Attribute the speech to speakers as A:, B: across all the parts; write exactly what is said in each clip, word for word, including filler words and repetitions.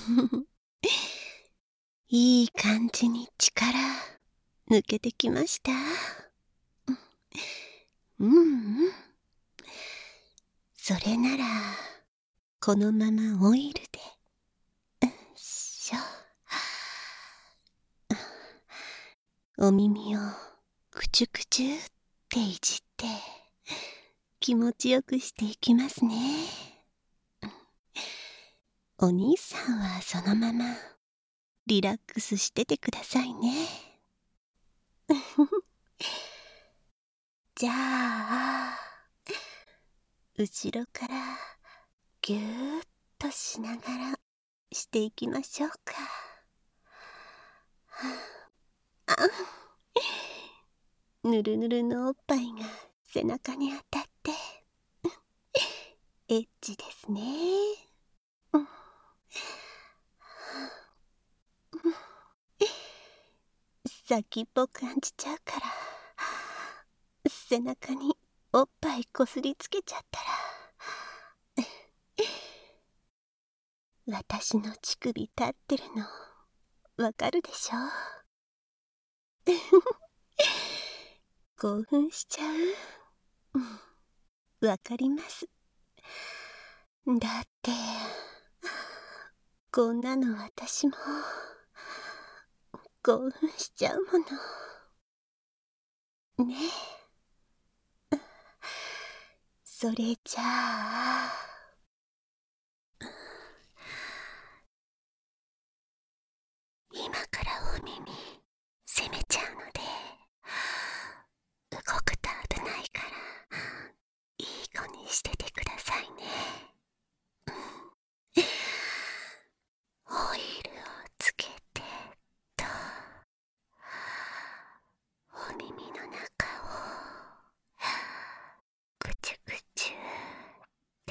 A: いい感じに力抜けてきました。うんうん。それならこのままオイルでよいしょ。お耳をくちゅくちゅっていじって気持ちよくしていきますね。お兄さんはそのままリラックスしててくださいね。じゃあ後ろからぎゅーっとしながらしていきましょうか。あぬるぬるのおっぱいが背中に当たってエッチですね。先っぽ感じちゃうから背中におっぱいこすりつけちゃったら私の乳首立ってるのわかるでしょ。興奮しちゃう。わかります。だってこんなの私も興奮しちゃうものねえ。それじゃあ今からお耳攻めちゃうので動くと危ないからいい子にしててくださいね。オイルをつけてとお耳の中をぐちゅぐちゅって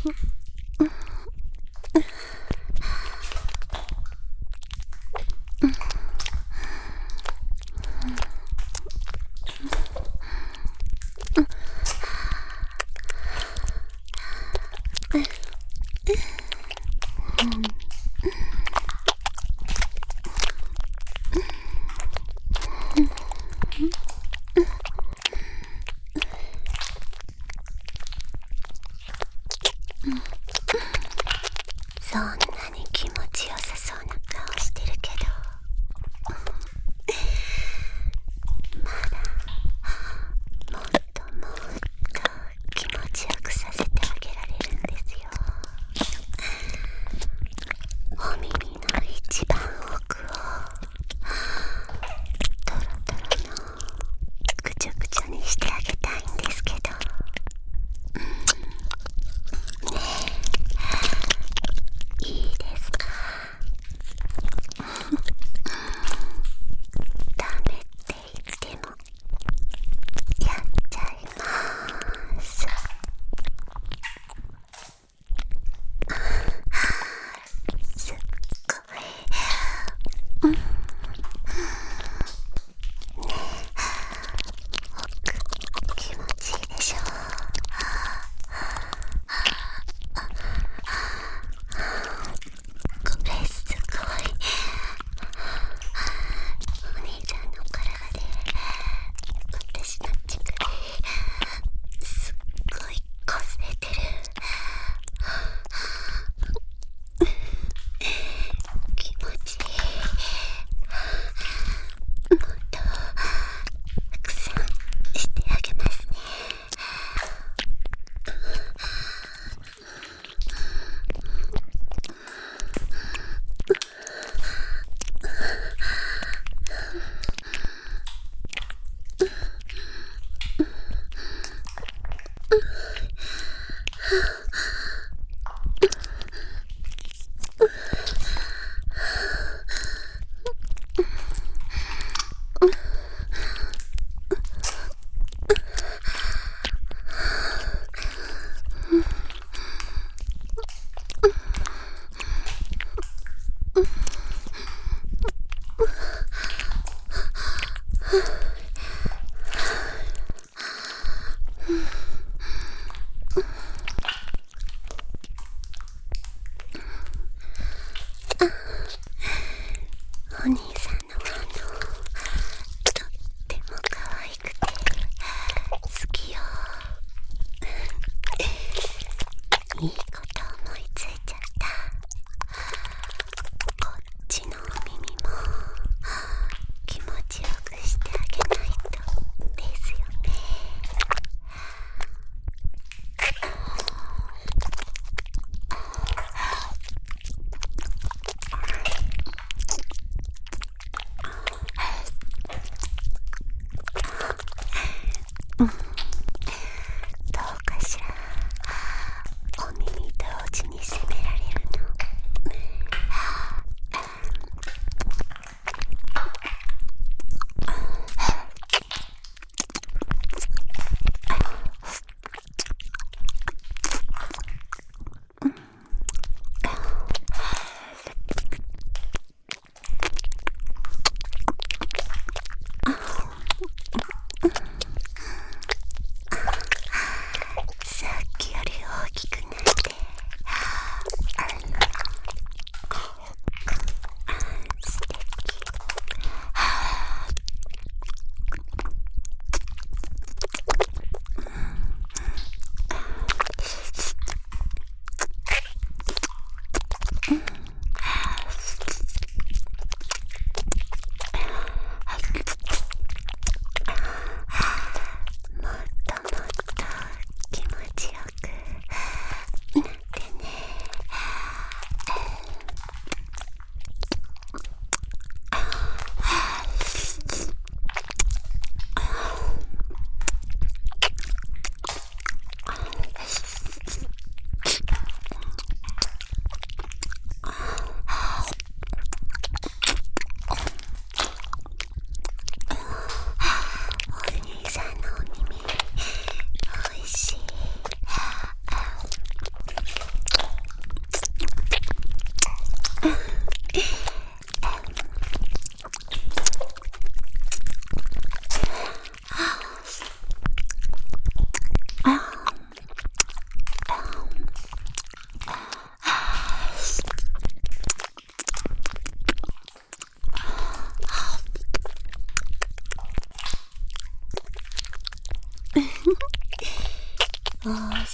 A: そんなに気持ちよさそうな顔してるけど、まだもっともっと気持ちよくさせてあげられるんですよ。お耳の一番奥をトロトロのぐちょぐちょにしてあげたいんですけど、ねえ、いい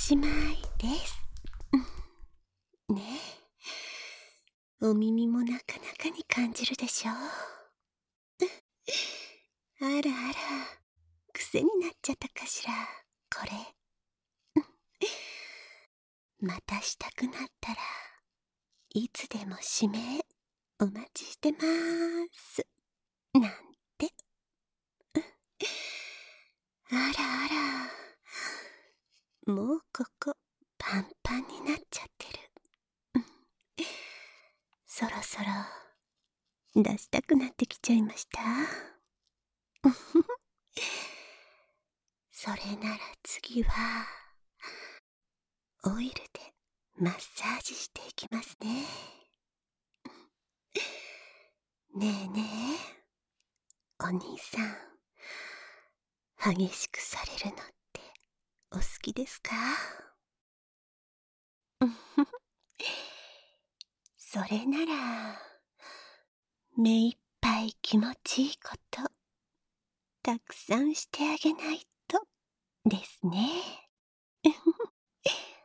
A: しまいです。ねえ、お耳もなかなかに感じるでしょ。あらあら、癖になっちゃったかしら、これ。またしたくなったらいつでも指名お待ちしてまーすなんて。あらあら、もうここパンパンになっちゃってる。そろそろ出したくなってきちゃいました。それなら次はオイルでマッサージしていきますね。ねえねえ、お兄さん、激しくされるのってお好きですか？それなら目いっぱい気持ちいいことたくさんしてあげないとですね。